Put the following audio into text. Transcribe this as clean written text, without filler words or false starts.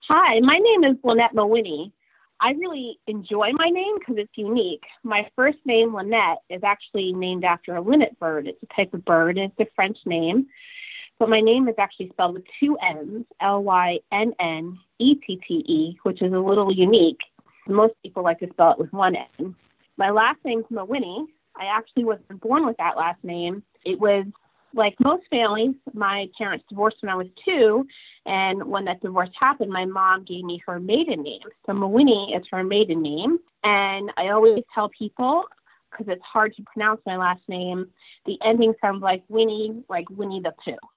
Hi, my name is Lynette Mawhinney. I really enjoy my name because it's unique. My first name, Lynette, is actually named after a linnet bird. It's a type of bird. It's a French name. But my name is actually spelled with two N's, Lynnette, which is a little unique. Most people like to spell it with one N. My last name's Mawhinney. I actually wasn't born with that last name. It was like most families, my parents divorced when I was 2, and when that divorce happened, my mom gave me her maiden name. So Mawhinney is her maiden name, and I always tell people, because it's hard to pronounce my last name, the ending sounds like Winnie the Pooh.